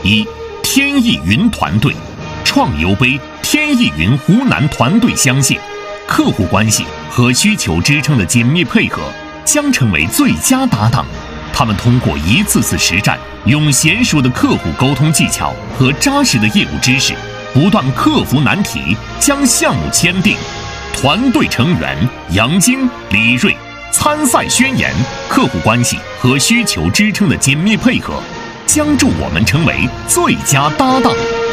一、天翼云团队，创优杯天翼云湖南团队相信，客户关系和需求支撑的紧密配合将成为最佳搭档。他们通过一次次实战，用娴熟的客户沟通技巧和扎实的业务知识，不断克服难题，将项目签订。团队成员杨晶、李锐，参赛宣言：客户关系和需求支撑的紧密配合，将助我们成为最佳搭档。